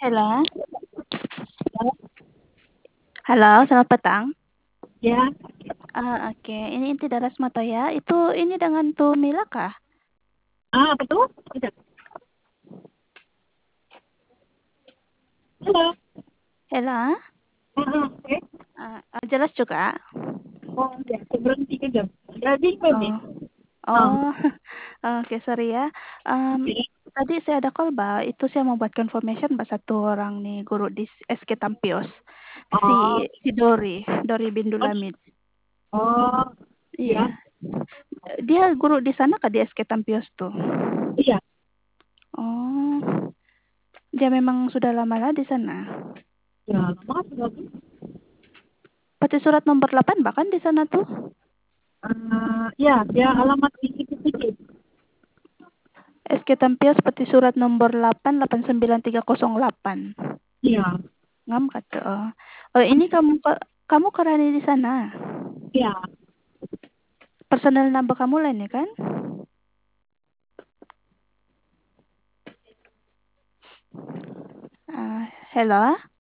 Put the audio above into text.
Halo. Halo, Halo, selamat petang. ya, Oke, ini Inti Daras Matoya. Itu ini dengan Mila kah? apa tuh? Tidak. Halo, Halo. oke. Jelas juga? Oh, ya, saya berhenti kejap. Jadi, Babi. Oh. Ah, Oh. Oke, sorry ya. oke. Tadi saya ada call, Mbak. Itu saya mau buat confirmation, Mbak, satu orang nih guru di SK Tampios. Si Oh, si Dori Bindulamid. oh, Iya. ya, Dia guru di sana kah di SK Tampios tuh? iya, Oh. Dia memang sudah lama lah di sana. ya, lama sudah. Peti surat nomor 8 bahkan di sana tuh. Ya, dia alamat di situ. SK Tampias peti surat nomor 889 308. Iya, Ngam kata. Ini kamu kerani di sana. iya. Personel nambah kamu lain ya kan? Hello.